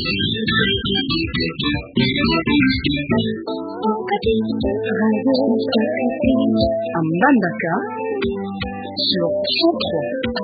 Mbandaka sur Centre.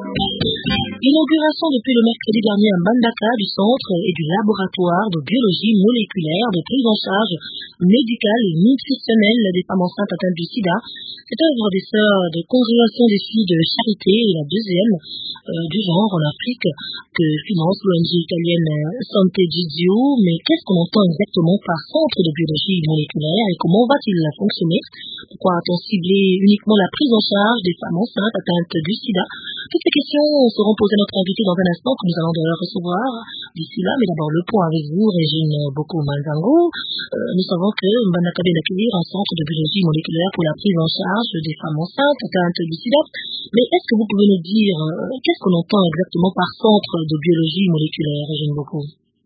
Inauguration depuis le mercredi dernier à Mbandaka du centre et du laboratoire de biologie moléculaire de prise en charge médicale et nutritionnelle des femmes enceintes atteintes du sida. Cette œuvre des sœurs de congrégation des filles de charité est la deuxième du genre en Afrique que finance l'ONG italienne Santé Gizio. Mais qu'est-ce qu'on entend exactement par centre de biologie moléculaire et comment va-t-il fonctionner? Pourquoi a-t-on ciblé uniquement la prise en charge des femmes enceintes atteintes du sida? Toutes ces questions seront posées à notre invité dans un instant que nous allons de recevoir d'ici là. Mais d'abord le point avec vous, Régine Boko-Manzango. Nous savons que Mbandaka vient d'accueillir un centre de biologie moléculaire pour la prise en charge des femmes enceintes atteintes du sida. Mais est-ce que vous pouvez nous dire qu'est-ce qu'on entend exactement par centre de biologie moléculaire, Régine Boko?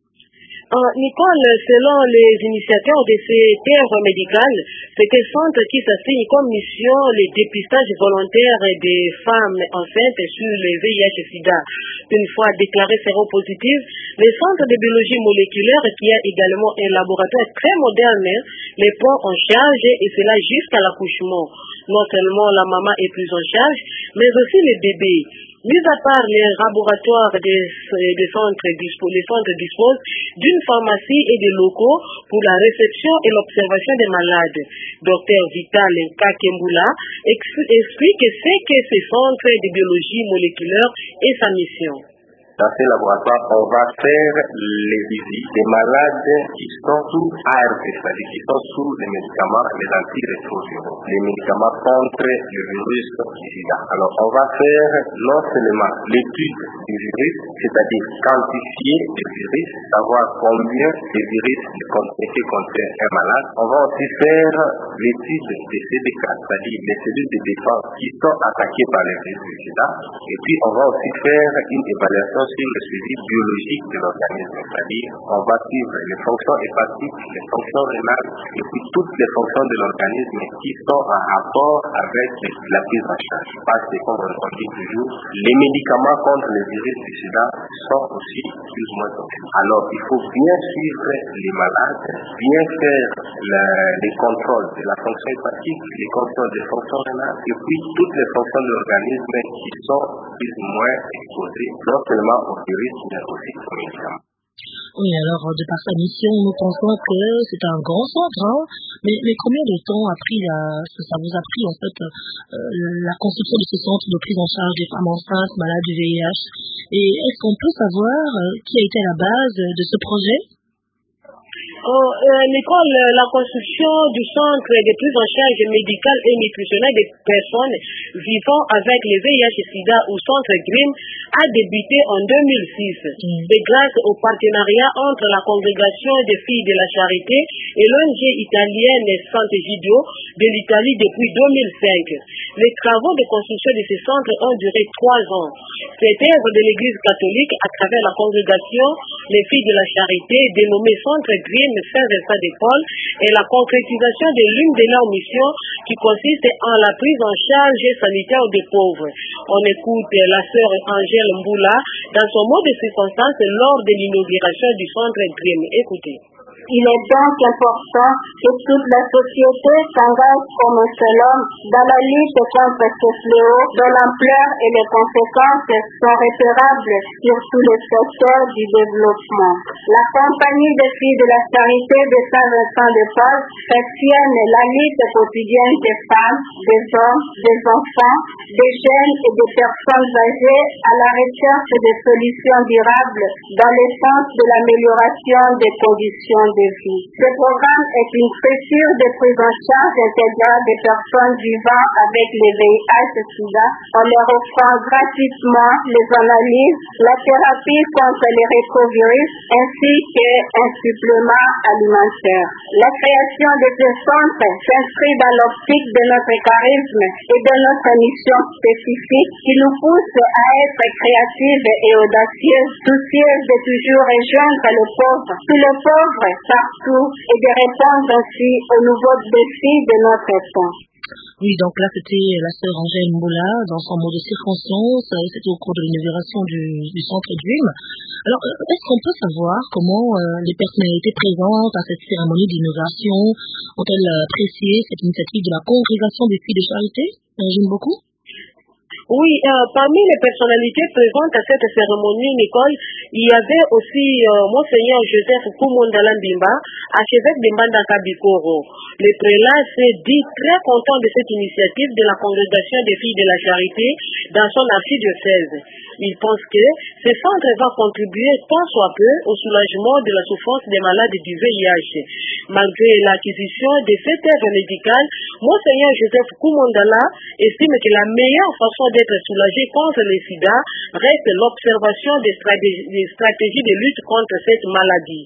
Nicole, selon les initiateurs de ces terres médicales, c'est un centre qui s'assigne comme mission le dépistage volontaire des femmes enceintes sur le VIH-Sida. Une fois déclarées séropositives, le centre de biologie moléculaire, qui a également un laboratoire très moderne, les prend en charge et cela jusqu'à l'accouchement. Non seulement la maman est prise en charge, mais aussi les bébés. Mis à part les laboratoires des centres, les centres disposent d'une pharmacie et des locaux pour la réception et l'observation des malades. Dr Vital Kakembula explique ce que ce centre de biologie moléculaire et sa mission. Dans ces laboratoires, on va faire les visites des malades qui sont sous ARV, c'est-à-dire qui sont sous les médicaments, les antirétroviraux, les médicaments contre le virus du sida. Alors, on va faire non seulement l'étude du virus, c'est-à-dire quantifier le virus, savoir combien de virus contient un malade. On va aussi faire l'étude des CD4, c'est-à-dire les cellules de défense qui sont attaquées par le virus du sida. Et puis, on va aussi faire une évaluation sur le suivi biologique de l'organisme, c'est-à-dire on va suivre les fonctions hépatiques, les fonctions rénales et puis toutes les fonctions de l'organisme qui sont en rapport avec la prise en charge. Parce que, comme on dit toujours, les médicaments contre le virus du sida sont aussi plus ou moins toxiques. Alors, il faut bien suivre les malades, bien faire les contrôles de la fonction hépatique, les contrôles des fonctions rénales et puis toutes les fonctions de l'organisme qui sont plus ou moins exposées, non seulement au virus, mais aussi aux médicaments. Oui, alors, de par sa mission, nous pensons que c'est un grand centre, hein? Mais combien de temps ça vous a pris, en fait, la construction de ce centre de prise en charge des femmes enceintes malades du VIH? Et est-ce qu'on peut savoir qui a été à la base de ce projet? Nicole, la construction du centre de prise en charge médicale et nutritionnelle des personnes vivant avec le VIH-Sida ou centre GRIM a débuté en 2006. Et grâce au partenariat entre la congrégation des filles de la charité et l'ONG italienne Santé Gizio de l'Italie depuis 2005. Les travaux de construction de ce centre ont duré 3 ans. Cette œuvre de l'Église catholique à travers la congrégation Les filles de la charité dénommée Centre GRIM Saint-Vincent de Paul et la concrétisation de l'une de leurs missions qui consiste en la prise en charge sanitaire des pauvres. On écoute la sœur Angèle Mboula dans son mot de circonstance lors de l'inauguration du centre GRIM. Écoutez. Il est donc important que toute la société s'engage comme un seul homme dans la lutte contre ce fléau dont l'ampleur et les conséquences sont repérables sur tous les secteurs du développement. La compagnie des filles de la charité de Saint-Vincent de Paul sectionne la lutte quotidienne des femmes, des hommes, des enfants, des jeunes et des personnes âgées à la recherche de solutions durables dans le sens de l'amélioration des conditions de vie. Ce programme est une structure de prise en charge intégrale des personnes vivant avec le VIH-Sida en leur offrant gratuitement les analyses, la thérapie contre les rétrovirus ainsi qu'un supplément alimentaire. La création de ce centre s'inscrit dans l'optique de notre charisme et de notre mission spécifique qui nous pousse à être créatives et audacieuses, soucieuses de toujours rejoindre le pauvre, tous les pauvres partout et de répondre ainsi aux nouveaux défis de notre temps. Oui, donc là, c'était la sœur Angèle Mboula dans son mot de circonstance. C'était au cours de l'inauguration du centre Dream. Alors, est-ce qu'on peut savoir comment les personnalités présentes à cette cérémonie d'inauguration ont-elles apprécié cette initiative de la congrégation des filles de charité? J'aime beaucoup. Oui, parmi les personnalités présentes à cette cérémonie, Nicole, il y avait aussi Monseigneur Joseph Koumondala Mbimba, archevêque de Mbandaka Bikoro. Le prélat s'est dit très content de cette initiative de la congrégation des filles de la charité dans son archidiocèse. Il pense que ce centre va contribuer tant soit peu au soulagement de la souffrance des malades du VIH. Malgré l'acquisition de cette œuvre médicale, Monseigneur Joseph Koumondala estime que la meilleure façon d'être soulagé contre le sida reste l'observation des stratégies de lutte contre cette maladie.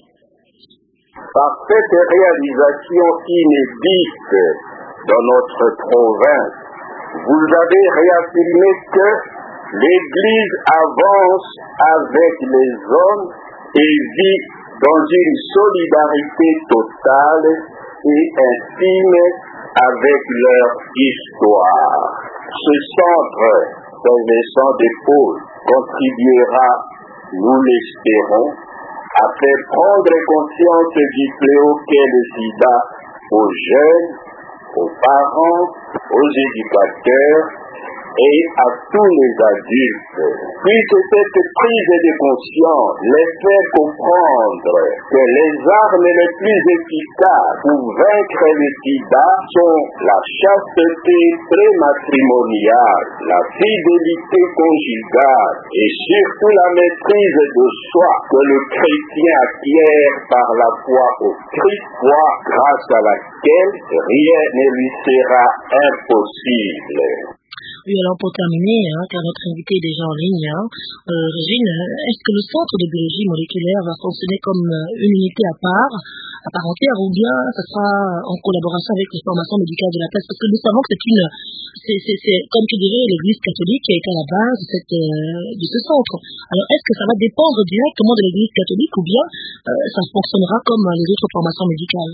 Par cette réalisation inédite dans notre province, vous avez réaffirmé que l'Église avance avec les hommes et vit dans une solidarité totale et intime avec leur histoire. Ce centre Saint-Vincent de Paul contribuera, nous l'espérons, à faire prendre conscience du fléau qu'est le sida aux jeunes, aux parents, aux éducateurs et à tous les adultes. Puisse cette prise de conscience les faire comprendre que les armes les plus efficaces pour vaincre le sida sont la chasteté prématrimoniale, la fidélité conjugale et surtout la maîtrise de soi que le chrétien acquiert par la foi au Christ, foi grâce à laquelle rien ne lui sera impossible. Oui, alors pour terminer, car notre invité est déjà en ligne, Régine, est-ce que le centre de biologie moléculaire va fonctionner comme une unité à part entière, ou bien ça sera en collaboration avec les formations médicales de la place? Parce que nous savons que c'est comme tu dirais, l'Église catholique qui a été à la base de ce centre. Alors, est-ce que ça va dépendre directement de l'Église catholique, ou bien ça fonctionnera comme les autres formations médicales?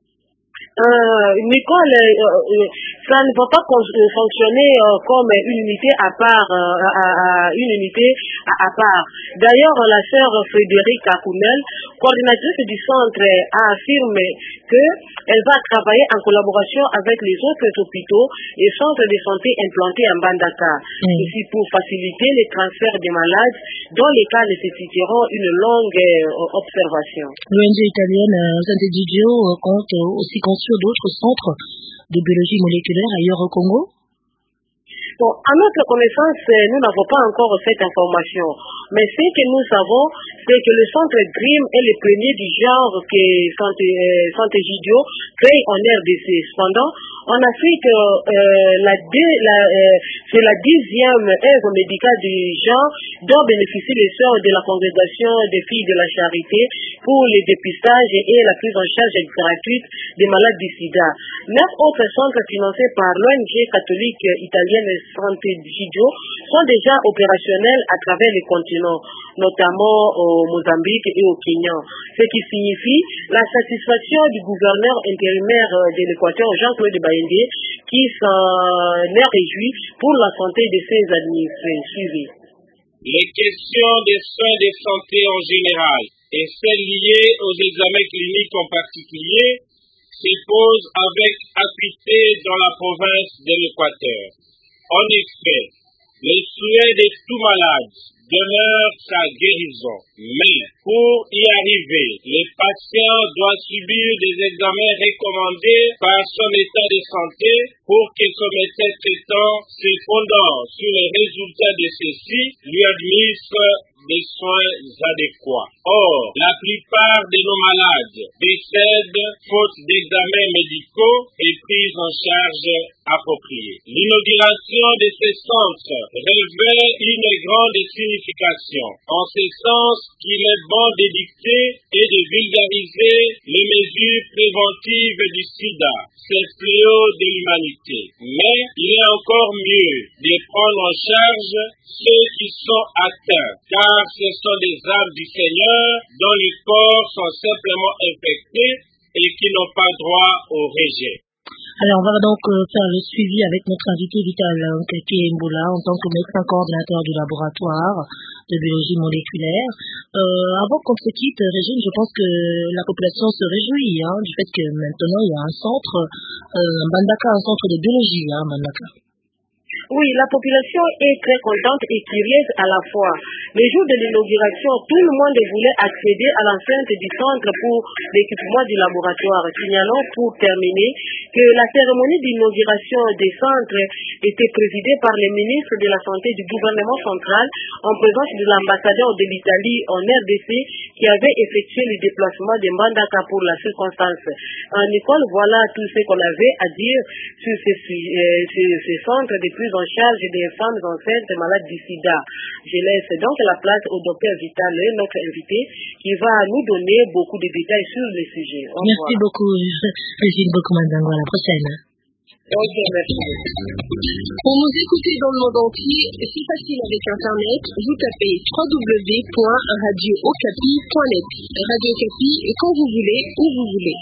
Nicole, ça ne va pas fonctionner comme une unité à part, une unité à part. D'ailleurs, la sœur Frédérique Akounel, coordinatrice du centre, a affirmé qu'elle va travailler en collaboration avec les autres hôpitaux et centres de santé implantés en Mbandaka. Ici pour faciliter les transferts des malades dont les cas nécessiteront une longue observation. L'ONG italienne Sant'Egidio compte aussi construire d'autres centres de biologie moléculaire ailleurs au Congo? Bon, à notre connaissance, nous n'avons pas encore cette information. Mais ce que nous savons, c'est que le centre DREAM est le premier du genre que Sant'Egidio crée en RDC. Cependant, en Afrique, c'est la 10e œuvre médicale du genre dont bénéficient les sœurs de la congrégation des filles de la charité pour les dépistages et la prise en charge gratuite des malades du sida. 9 autres centres financés par l'ONG catholique italienne Sant'Egidio sont déjà opérationnels à travers les continents, notamment au Mozambique et au Kenya, ce qui signifie la satisfaction du gouverneur intérimaire de l'Équateur, Jean-Claude Bayendé, qui s'en est réjoui pour la santé de ses administrés. Suivez. Les questions des soins de santé en général et celles liées aux examens cliniques en particulier se posent avec acuité dans la province de l'Équateur. En effet, le souhait de tout malade demeure sa guérison. Mais pour y arriver, le patient doit subir des examens recommandés par son état de santé pour que son médecin traitant, se fondant sur les résultats de ceux-ci, lui administre des soins adéquats. Or, la plupart de nos malades décèdent faute d'examens médicaux et prise en charge appropriée. L'inauguration de ces centres revêt une grande signification, en ce sens qu'il est bon d'édicter et de vulgariser les mesures préventives du sida, ce fléau de l'humanité. Mais il est encore mieux de prendre en charge ceux qui sont atteints, car ce sont des âmes du Seigneur dont les corps sont simplement infectés et qui n'ont pas droit au rejet. Alors, on va donc faire le suivi avec notre invité Vital Nkake Mboula en tant que médecin coordinateur du laboratoire de biologie moléculaire. Avant qu'on se quitte, Régine, je pense que la population se réjouit du fait que maintenant il y a un centre, Mbandaka, un centre de biologie, Mbandaka. Oui, la population est très contente et curieuse à la fois. Le jour de l'inauguration, tout le monde voulait accéder à l'enceinte du centre pour l'équipement du laboratoire. Signalons pour terminer que la cérémonie d'inauguration des centres était présidée par le ministre de la Santé du gouvernement central en présence de l'ambassadeur de l'Italie en RDC qui avait effectué le déplacement de Mbandaka pour la circonstance. Nicole, voilà tout ce qu'on avait à dire sur ces centres de prise en charge des femmes enceintes malades du sida. Je laisse donc la place au docteur Vital, notre invité, qui va nous donner beaucoup de détails sur le sujet. Merci beaucoup, Régine Bokomandango. À la prochaine. Ok, merci. Pour nous écouter dans le monde entier, c'est facile avec Internet. Vous tapez www.radiookapi.net. Radio Okapi, quand vous voulez, où vous voulez.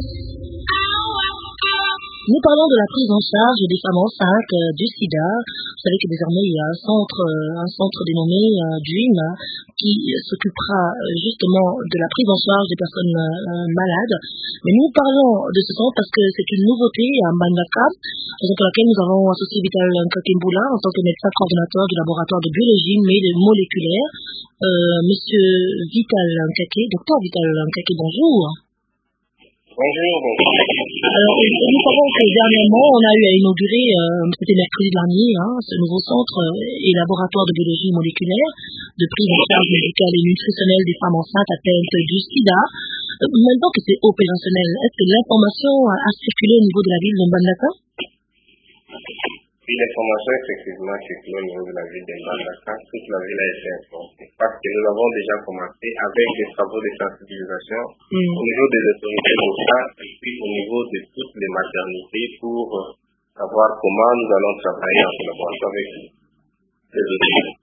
Nous parlons de la prise en charge des femmes enceintes du sida. Vous savez que désormais il y a un centre dénommé DREAM qui s'occupera justement de la prise en charge des personnes malades. Mais nous parlons de ce centre parce que c'est une nouveauté à Mbandaka, raison pour laquelle nous avons associé Vital Nkake Mboula en tant que médecin coordinateur du laboratoire de biologie moléculaire. Monsieur Vital Nkake, docteur Vital Nkake, bonjour. Bonjour. Alors, nous savons que dernièrement, on a eu à inaugurer, c'était mercredi dernier, ce nouveau centre et laboratoire de biologie moléculaire, de prise en charge médicale et nutritionnelle des femmes enceintes atteintes du sida. Maintenant que c'est opérationnel, est-ce que l'information a circulé au niveau de la ville de Mbandaka? Oui, l'information effectivement circulé au niveau de la ville de Mbandaka. Toute la ville a été informée parce que nous avons déjà commencé avec des travaux de sensibilisation au niveau des autorités locales et puis au niveau de toutes les maternités pour savoir comment nous allons travailler en collaboration avec les autorités.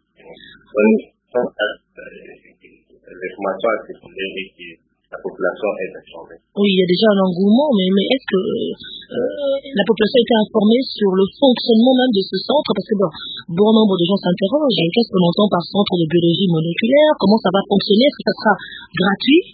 L'information a circulé et que la population est informée. Oui, il y a déjà un engouement, mais est-ce que la population a été informée sur le fonctionnement même de ce centre? Parce que bon nombre de gens s'interrogent. Qu'est-ce qu'on entend par centre de biologie moléculaire? Comment ça va fonctionner? Est-ce que ça sera gratuit?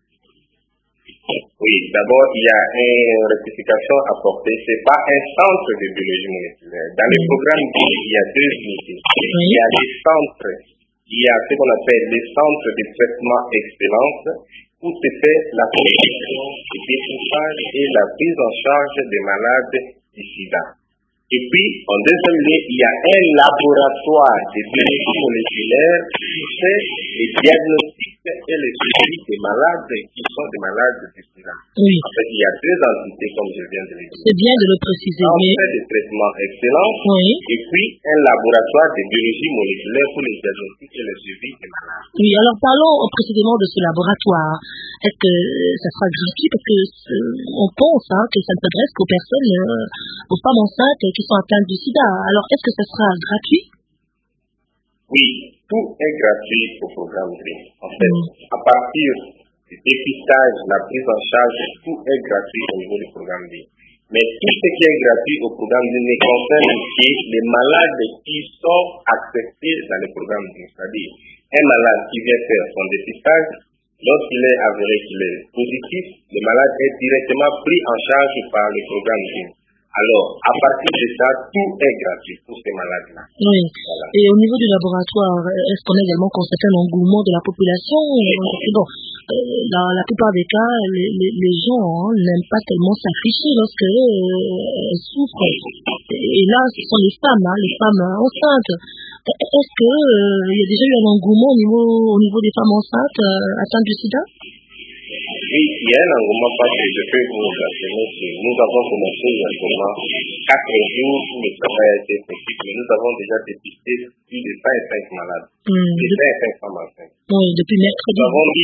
Oui, d'abord, il y a une rectification à porter. Ce n'est pas un centre de biologie moléculaire. Dans les programmes, il y a deux unités. Il y a des centres, il y a ce qu'on appelle les centres de traitement excellence, où se fait la prévention, le dépistage et la prise en charge des malades du sida. Et puis, en deuxième lieu, il y a un laboratoire de biologie moléculaire qui fait les diagnostics et les suivis des malades qui sont des malades du sida. Oui. En fait, il y a deux entités, comme je viens de le dire. C'est bien de le préciser. Un centre de traitement excellent, oui. Et puis un laboratoire de biologie moléculaire pour les diagnostics et le suivi des malades. Oui, alors parlons précisément de ce laboratoire. Est-ce que ça sera gratuit? Parce que on pense que ça ne s'adresse qu'aux personnes, aux femmes enceintes qui sont atteintes du sida. Alors, est-ce que ça sera gratuit? Oui, tout est gratuit au programme DREAM. En fait, à partir du dépistage, la prise en charge, tout est gratuit au niveau du programme DREAM. Mais tout ce qui est gratuit au programme DREAM ne concerne que les malades qui sont acceptés dans le programme DREAM. C'est-à-dire, un malade qui vient faire son dépistage, lorsqu'il est avéré qu'il est positif, le malade est directement pris en charge par le programme DREAM. Alors, à partir de ça, tout est gratuit pour ces malades-là. Oui. Voilà. Et au niveau du laboratoire, est-ce qu'on a également constaté un engouement de la population? Dans la plupart des cas, les gens n'aiment pas tellement s'afficher lorsque elles souffrent. Et là, ce sont les femmes enceintes. Est-ce que il y a déjà eu un engouement au niveau des femmes enceintes atteintes du sida? Oui, il y a un engouement parce que je peux vous assurer que nous avons commencé exactement 4 jours où le travail a été effectué, mais nous avons déjà dépisté plus de 105 malades. Plus de 105 femmes enceintes. Oui, depuis mercredi.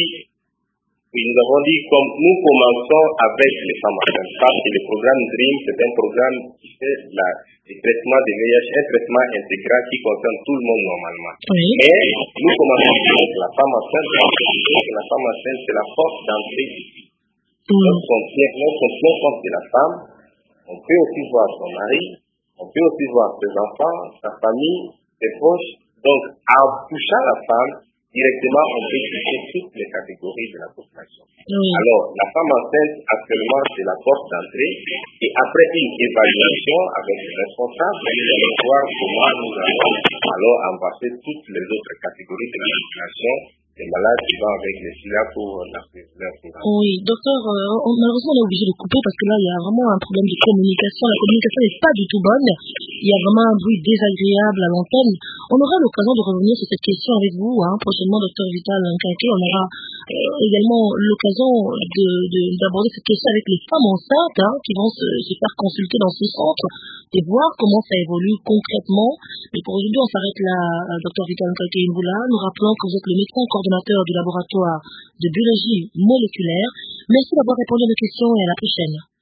Nous avons dit comme nous commençons avec les femmes enceintes, parce que le programme DREAM, c'est un programme qui fait le traitement de VIH, un traitement intégral qui concerne tout le monde normalement. Oui. Mais nous commençons avec la femme enceinte, parce que la femme enceinte, c'est la porte d'entrée du sida. Lorsqu'on tient compte de la femme, On peut aussi voir son mari, on peut aussi voir ses enfants, sa famille, ses proches. Donc, en touchant la femme, directement, on peut toucher toutes les catégories de la population. Alors, la femme enceinte, actuellement, c'est la porte d'entrée. Et après une évaluation avec le responsable, nous allons voir comment nous allons alors embrasser toutes les autres catégories de la population, les malades qui vont avec les SIDA pour leur programme. Oui, docteur, malheureusement, on est obligé de couper parce que là, il y a vraiment un problème de communication. La communication n'est pas du tout bonne. Il y a vraiment un bruit désagréable à l'antenne. On aura l'occasion de revenir sur cette question avec vous, prochainement, docteur Vital Nkaké. On aura également l'occasion d'aborder cette question avec les femmes enceintes qui vont se faire consulter dans ce centre et voir comment ça évolue concrètement. Mais pour aujourd'hui, on s'arrête là, docteur Vital Nkaké Imboula. Nous rappelons que vous êtes le médecin coordonnateur du laboratoire de biologie moléculaire. Merci d'avoir répondu à nos questions et à la prochaine.